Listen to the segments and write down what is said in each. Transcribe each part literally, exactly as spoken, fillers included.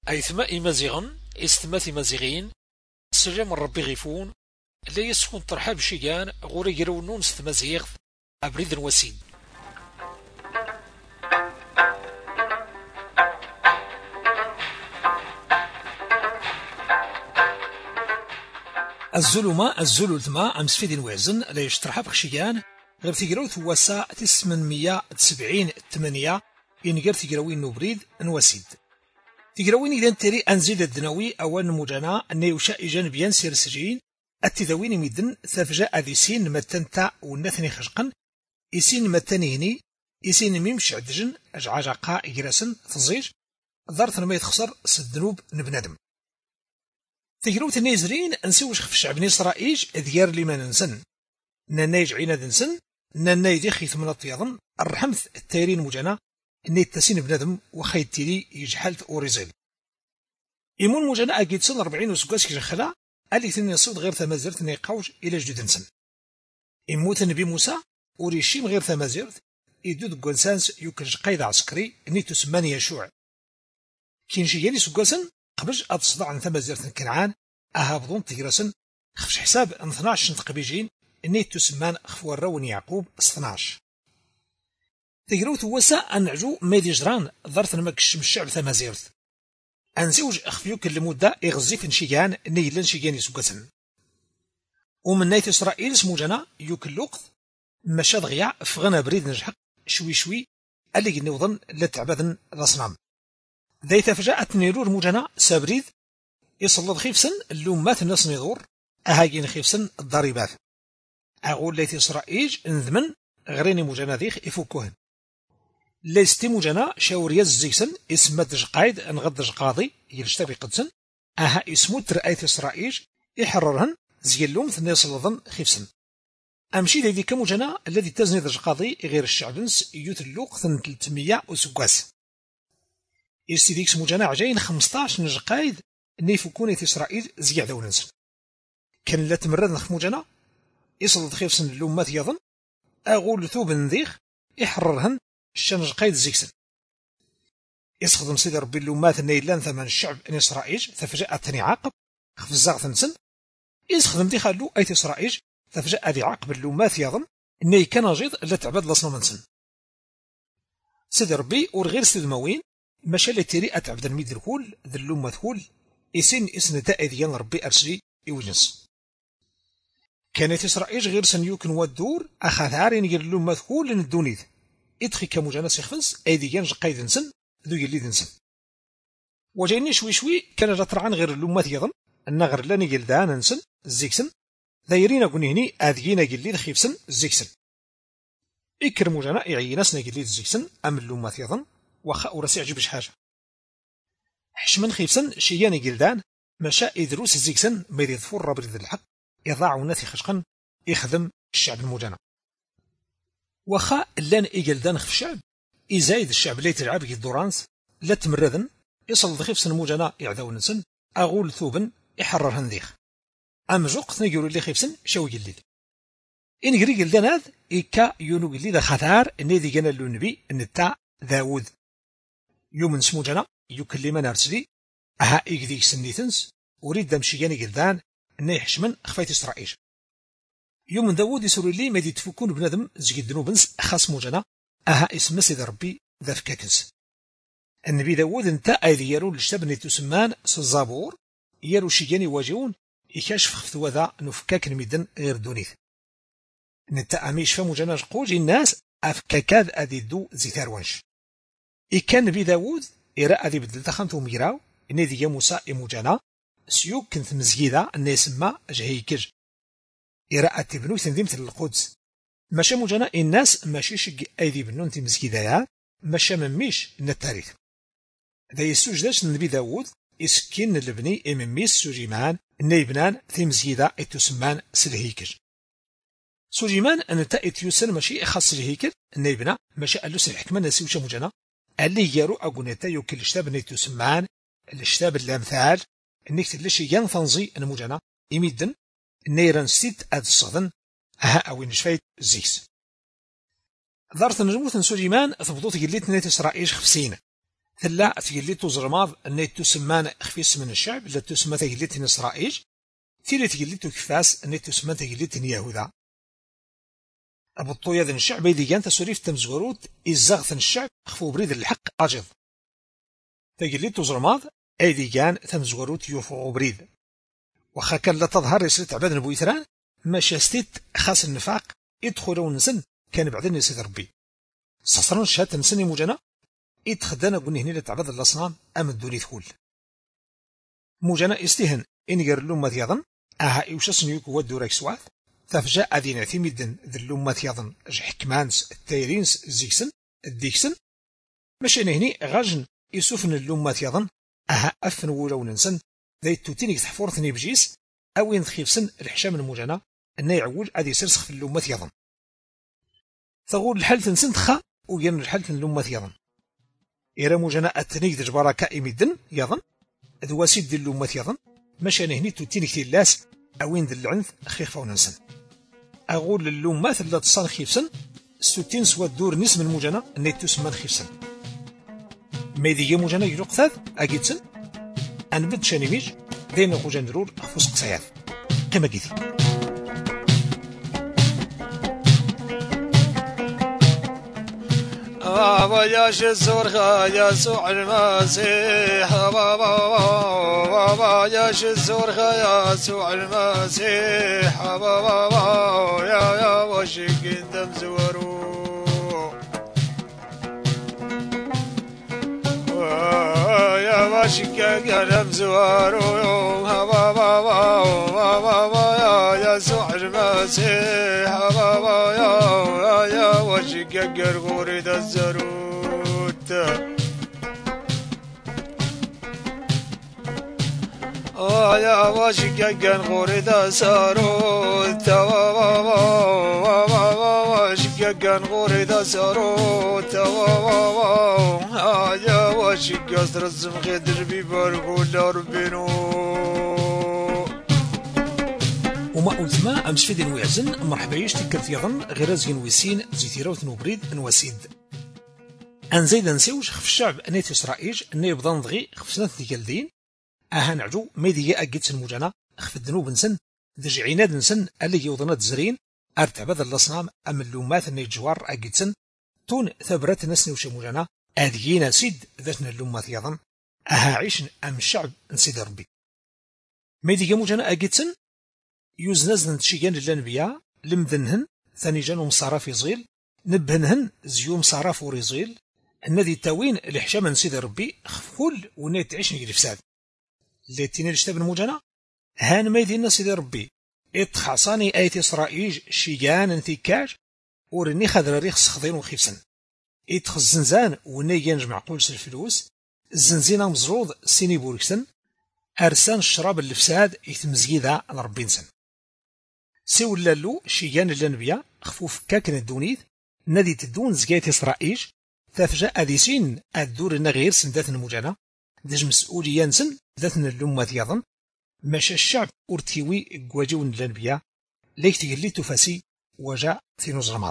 أيثما إمازيغن إستما إمازيغين سلام ربي غيفون لا يسكن ترحاب شيغان غوري يرونون ستمازيغ أبريد وسيد. الظلمة الزلول ثما أمس في دين وعزن لا يشترحها بخشيان غير تيقراو ثواسا تسمنمية تسبعين ثمانية إن غير تيقراوين نوبريد نواسيد تيقراوين إذا تري أنزيد الدنوي أوان مجانا نيوشا إيجان بيان سير سجين التدوين ميدن ثفجا أذيسين متنتا والنثني خشقا إسين متنيني إسين ميمش عدجن أجعاجاقا إجراسن تزيج ضارت ما يتخسر سدنوب نبنادم تجربة النيزرين نسوش خف الشعب إسرائيل ديار لي ما ننسن ننايج عيناد نسن ننايج خيث من الطياضن الرحمث التيرين مجانا نيت تسين بنادم وخيت تيري يجحلت أوريزيل إيمون مجانا أجيد سن أربعين وسكاس كجخلا ألي ثني الصوت غير ثمازرت نيقاوج إلى جدود نسن إموت النبي موسى وريشيم غير ثمازرت يدود قنسانس يوكج قيد عسكري نيتو سماني يشوع كينشي يلي سكاسن قبل أتصدع عن ثمازرت كنعان أهابضون تجرسن خفش حساب اثناش تقبيجين نيتو سمان خفور رون يعقوب اثناش تجروت وسا أنعجو ميدي جران ضرث نمكش الشعب ثمازرت أنزوج أخفيوك لمدة إغزيف نشيان نيلن شيان يسوكسن ومن نيت إسرائيل اسمو جنا يوك اللوقت مشى دغيا فغنا بريد نجحق شوي شوي اللي نوضن لتعبدن الأصنام ذي تفجأت نيرور مجنا سابريد يصلد خيفسن اللومات الناس نيضور أهاجين خيفسن الضريبات أقول ليت إسرائيل انذمن غريني مجنا ذيخ يفوكوهن ليستي مجنا شاوريا الزيسن اسم دجقايد انغد دجقاضي يلشتبي قدسن أها اسمو ترأيت إسرائيل يحررهن زي اللوم ثني يصلدن خيفسن أمشي ذي ذيك مجنا الذي تزني دجقاضي غير الشعبنس يوتلوق ثن ثلاثمية وسكاس يستي ديكس مجانا عجين خمسطاش نجقايد نيفكوني إسرائيل زيادة وننسن كان لا تمرد نخ مجانا يصلد خيفسن اللومات يظن أقول ثوب نذيخ يحررهن الشنجقايد زيكسن يسخدم سيدي ربي اللومات النيلان ثمن الشعب ان إسرائيل تفجأ تاني عاقب خف الزاغ ثنسن يسخدم دي خالو أيت إسرائيل تفجأ ذي عاقب اللومات يظن إني كان جيد لا تعبد لصنا منسن سيدي ربي ورغير سيد موين ماشا اللي تيري أتعبد الميد الكول ذي اللومة ثول يسين اسن تأذيان ربي أرسلي يوجنس كانت إسرائيل غير سنيوكن والدور أخذارين غير اللومة ثول لندونيذ إدخي كمجانا سيخفنس أيديان جقايد نسن ذو يلي نسن وجايني شوي شوي كان جاترعان غير اللومات يظن أن غير لاني جلدان نسن الزيكسن ذايرين أقول هني أذينا جليد خيفسن الزيكسن إكر مجانا يعيناسنا جليد الزيكسن أم اللومات يظن وخا ورسي عجبش حاجة حشمن خيفسن شياني جلدان مشا إدروس الزيكسن ما يضفور رابط ذي الحق يضاع ناثي خشقا يخدم الشعب المجانا وخا لان إيجلدان في الشعب إزايد الشعب اللي تلعب الدورانس لا تمرذن يصل ضخيف سن موجنا يعداو نسن أغول ثوبن يحرر هنديخ أم جوق نيجور اللي خيفسن شو جليد إن جري جلدان هذا إيكا يونو جليد خثار نيدي جنا النبي نتا داود يوم نسمو جنا يكلمنا أرسلي أها إيجديك سنيتنس أريد دمشي جاني جلدان إني حشمن خفيت إسرائيل يوم داود يسور لي ما يتفكون بنادم زيد نوبنس خاص موجنا أها اسم سيد ربي ذا فكاكنس النبي داود انت أيدي يرو لشتبني تسمان سزابور يرو شيجاني واجهون يكاشف خفتوا ذا نفكاك الميدن غير دونيث نتا أميش فموجنا قوج الناس أفكاكاد أدي دو زيثار وانش إكان نبي داود إراء أدي بدل تخمتو ميراو إني دي موسى إموجانا سيوك كنت مزجيدا أن يسمى جهيكج إراء تبنو تنظيمة القدس ماشا موجانا الناس ماشي شق أيدي بنون تمزكيدايا ماشا مميش من التاريخ ذا يسوجداش النبي داود إسكين لبني إمميس سوجيمان نيبنان تمزكيدا إتوسمان سلهيكج سوجيمان أن تأت يوسن ماشي إخاص سلهيكج نيبنا ماشا ألوس الحكمة نسيوشا موجانا اللي يارو أقونتا يوكل اشتاب نيتوسمان الاشتاب الأمثال النكت اللي شي ينفنزي نموجانا إميدن نيران ستيت أد الصدن أها أوين شفايت زيكس دارت نجموت سليمان ثبطوت جليت نيت إسرائيل خفسين ثلا تقلي تزرماض أن تسمان خفيس من الشعب لا تسمى تقليت إسرائيل تيلي تقلي تكفاس أن تسمى تقليت يهوذا أبطو يذن الشعب إذا كان تسوريف تمزغروت إزاغثن الشعب خفو بريد الحق أجض تقلي تزرماض أيدي كان تمزغروت يوفو بريد وخا كان لا تظهر يسرت عباد نبويثران ما شاستيت خاص النفاق يدخلون نسن كان بعدين يسيد ربي سصرن شهادة نسني موجنا يتخدنا قلني هنا لتعبد الأصنام أم الدوني ثقول موجنا استهن إن يقر اللوم يظن أها إوشاسن يكو ودوريك سواث تفجاء ذي نعتمد ذي اللوم يظن حكمانس التيرينس الزيكسن الديكسن ماشي هني غاجن يسوفن اللوم يظن أها أفن ولو ننسن ذي توتينيك تحفورثني بجيس أوين تخيفسن الحشام الموجنا أنه يعول أدي سرسخ في اللوم يظن تقول الحل تنسن تخا وين الحل تنلوم يظن إيرا موجنا أتنيك دجبارا كائم الدن يظن ذواسيد دي اللوم يظن ماشي هني توتينيك تلاس أوين ذي العنف خيخ وننسن أقول اللومات اللي تصان خيفسن ستين سوا الدور نسم الموجنا أنه تسمى خيفسن ما يدي موجنا يجوق ثاث أجيتسن أنبت شانيميج دين خوجان درور أخفوس قصيات قيمة جيثي بابا يا شزور يسوع المسيح بابا بابا يا شزور يسوع المسيح بابا يا يا وشك دم زورو يا وشك دم زورو بابا بابا يا يسوع المسيح بابا يا يا وشك قرقوري الزروت آه يا وشك قرقوري الزروت وشك قرقوري الزروت آه يا وشك قصر الزمخي دربي برقول ربينو وما ألتما أمس فيدين ويعزن مرحبا يش تكرت يظن غير زين ويسين زيتيروث نوبريد نواسيد أن زيد نسيوش خف الشعب أنيت إسرائيل أني يبضان ضغي خف سنة ديالدين أهان عجو ميدي أجيت المجانا خف الذنوب نسن دج عناد نسن اللي يوضنا زرين أرتعبد الأصنام أم اللومات أني جوار أجيتسن تون ثبرت نسني وش مجانا أدينا سيد ذاتنا اللومات يظن أها عيشن أم الشعب نسيد ربي ميدي مجانا أجيتسن يوزنزن تشيجان للانبياء لمذنهن ثاني جانهم صراف يزيل نبهنهن زيوم صراف وريزيل الذي تاوين الحشام نسيد ربي خفول ونيت تعيش نجري فساد اللي تيني الشتاب الموجنا هان ما يدينا سيد ربي اتخاصاني ايت اسرائيل شيجان انتكاج ورني خذر ريخ سخضين وخيفسن اتخ الزنزان وني ينجمع قولس الفلوس الزنزينة مزروض سيني بوركسن ارسان الشراب الفساد يتمزيدا لربي نسن سيول لالو شيجان الانبياء خفوف كاكن الدونيث نادي تدون زكاية إسرائيل تفجأ أديسين الدور النغير سن ذات المجانا دج مسؤوليا نسن ذاتنا اللومة يظن ماشا الشعب أرتيوي قواجون الانبياء ليك تقلي تفاسي وجاء ثينو زرماض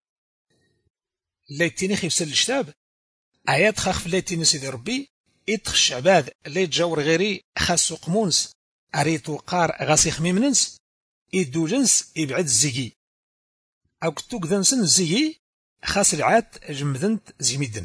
ليتيني خيفسن الشتاب آيات خاخف ليتيني سيدي ربي إتخ الشعباد ليت جاور غيري خاصو قمونس أريتو قار غاسي خميمننس إدو جنس إبعد الزيجي أو كتوك ذنسن الزيجي خاص العات جمدنت زيميدن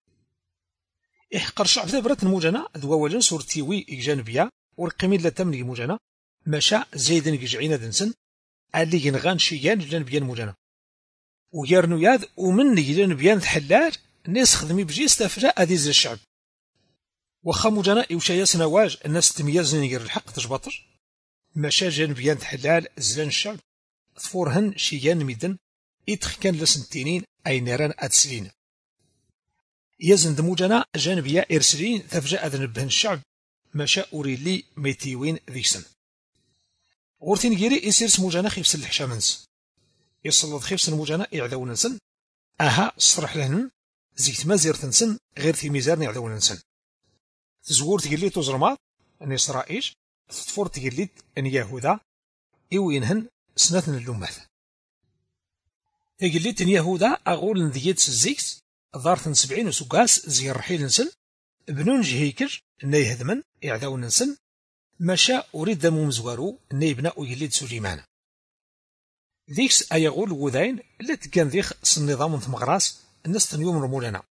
إحقر شعب ثبرت الموجنا ذو جنس ورتيوي إجانبيا ورقمين لا تملي موجنا مشا زيدن يجعين ذنسن اللي ينغان شيان جانبيا الموجنا ويرنو ياذ ومن جانبيا تحلال الناس خدمي بجيس تفجأ أديز الشعب وخا موجنا إوشايا سنواج الناس تميزن يجر الحق تجبطر مشا جانبيان تحلال زلان الشعب ثفورهن شيان ميدن إتخ كان لسنتينين أي نيران أتسلين يزن دموجنا جانبيا إرسلين تفجأ ذنبهن الشعب مشا أوريلي ميتيوين ذيكسن غورتين جيري إسير سموجنا خيفس الحشامنس يصلد خيفس الموجنا إعذاون نسن أها صرح لهن زيت مازير تنسن غير في ميزان إعذاون نسن تزور تقلي تزرمات أن إسرائيل تطفور تقليد أن يهوذا إوينهن سنتن اللومات تقليد أن يهوذا أقول نذيد سزيكس ضارثن سبعين وسقاس زي الرحيل نسن بنون جهيكر ني هدمن إعداو ننسن مشا أريد دمو مزوارو ني بناء يليد سليمان ذيكس أيغول وذين اللي تكان ذيخ النظام ثمغراس الناس تنيوم رمولنا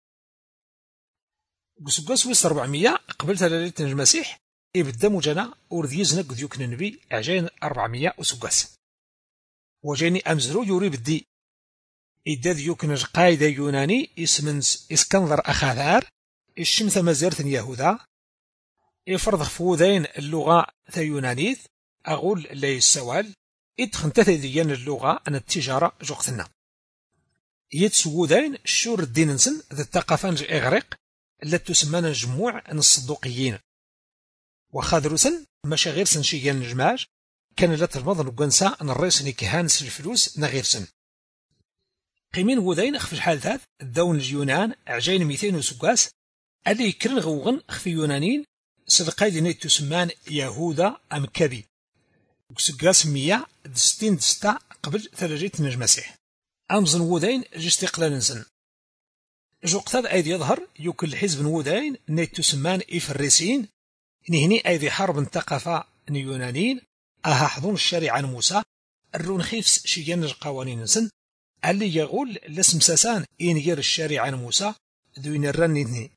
قسقاس ويس أربعمية قبل ثلاثة المسيح يبدا مجانا ورديزنا قد يكن النبي عجين أربعمية وسقاس وجاني أمزرو يوري بدي إداد يكن قايدة يوناني اسمنس اسكندر أخاذار الشمث مزارة يهودا يفرض فوذين اللغة ثيونانيث أقول لي السوال إدخن تثديان اللغة أن التجارة جوقتنا يتسوذين الشور الديننسن ذا الثقافة إغريق التي تسمى جموع الصدوقيين وخاذروسن مشاغير سنشيان الجماج كان لا تلمض نقنسا ان الرئيس نكهانس الفلوس نغيرسن قيمين وذين خف الحال ذات الدون اليونان عجين مئتين وسقاس اللي يكرن غوغن خفي يونانين صدقاي ديني تسمان يهودا ام كبي وسقاس مية دستين دستا قبل ثلاجيت المسيح امزن وذين جستقلال نسن جوقتاد ايدي يظهر يوكل حزب وذين نيت تسمان افريسين نهني ايدي حرب ثقافة يونانيين اها حضون الشريعة موسى الرون خيفس شيان القوانين نسن اللي يقول لسم ساسان ينجر الشريعة موسى ذوين الرنيني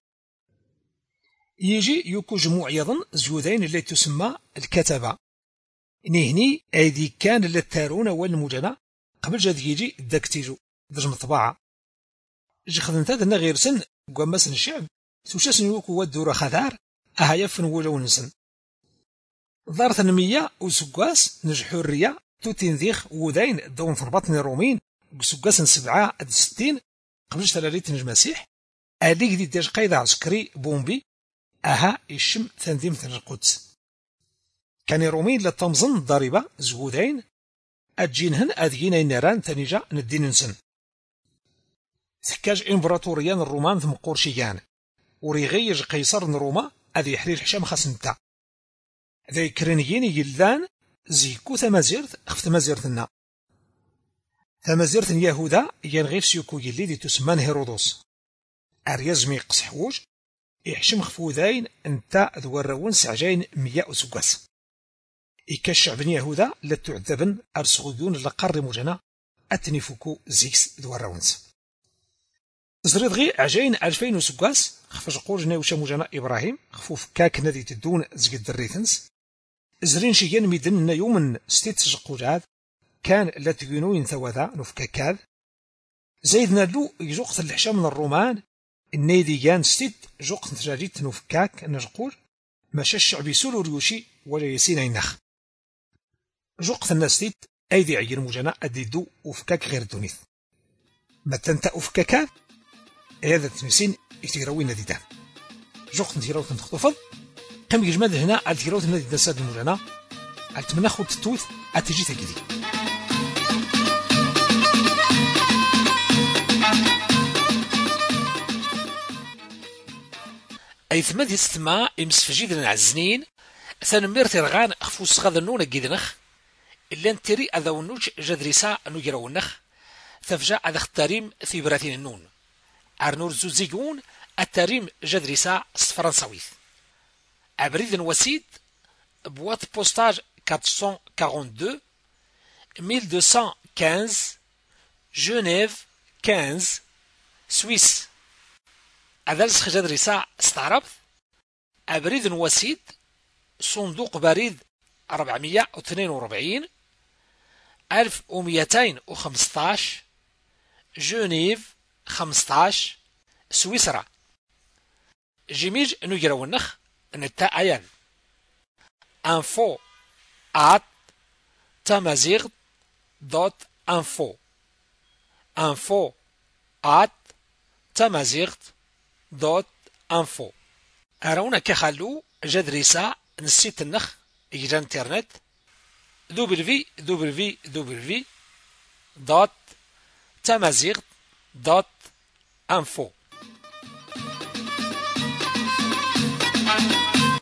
يجي يوكو جموع يظن زيودين اللي تسمى الكتبة نهني ايدي كان للتارون والمجنى قبل جاد يجي الدكتيجو درجم الطباعة جي خذنتا دنا غير سن قوامسن الشعب سوشاسن يوكو ودورا خذار اها يفن ولو نسن ضارت المية وسقاس نجحو الريا توتين ذيخ وذين دون ضرباتني رومين وسقاس سبعة اد ستين قبل ثلاثة المسيح اللي قدي داج قايدة عسكري بومبي اها يشم تنظيم القدس كان رومين للتمزن الضريبة زودين اجينهن ادينا النيران تنجا ندين نسن ثكاج امبراطوريان الرومان ثم قرشيان وريغيج قيصر روما اذي يحرير حشام خاصنتا ذي كرينيين يلدان زيكو ثمازيرت اخف ثمازيرتنا ثمازيرت يهودا ينغيف سيكو يلي دي تسمان هيرودوس اريزمي قصحوج يحشم خفوذين انتا ذورون سعجين مية وسقاس إكا بن يهودا لتعذبن أرسغيون لقر مجنا أتنفكو زيكس ذورونس زريد غي عجين ألفين وسقاس خفج قول ناوشا مجنا إبراهيم خفوف كاك نادي تدون زقد الريثنس زرين شيان ميدن يومن ستيت سجقوجاد كان لا تقينوين ثوذا نفكاكاد زيدنا لو يجوقت الحشام من الرومان النيديان ستيت جوقت تجاريت نفكاك نجقول ماشا الشعبي سولو ريوشي ولا يسين ينخ جوقت الناس ستيت أيدي عير مجنا أديدو وفكاك غير دونيث ما تنتا أفكاكاد هذا تنسين يتيروين نديدان جوقت نتيروت نتخطفض قم يجمد هنا التيروت نديدان ساد المجنا أتمنى خود تتوث أتجي تجدي أي ثمد يستمع يمسفجيد العزنين ثانمير ترغان أخفوس غاذنون جيدنخ إلا نتري أذونوش جدريسا نجرونخ ثفجا أذا اختاريم ثيبراتين النون أرنور زوزيقون التاريم جدريسا فرنساويث أبريد وسيد بوات بوستاج أربعمية واثنين وأربعين ألف ومئتين وخمسة جنيف خمسة سويس أذلس جدريسا استعربت أبريد وسيد صندوق بريد أربعمية واثنين وأربعين ألف ومئتين وخمسة عشر جنيف خمسة عشر سويسرا جيميج نجرونخ نتا أيان info at tamazigh dot info info at tamazigh dot info أرونا كخلو جدريسا نسيت النخ إجا انترنت دبليو دبليو دبليو دوت تامازيغ دوت انفو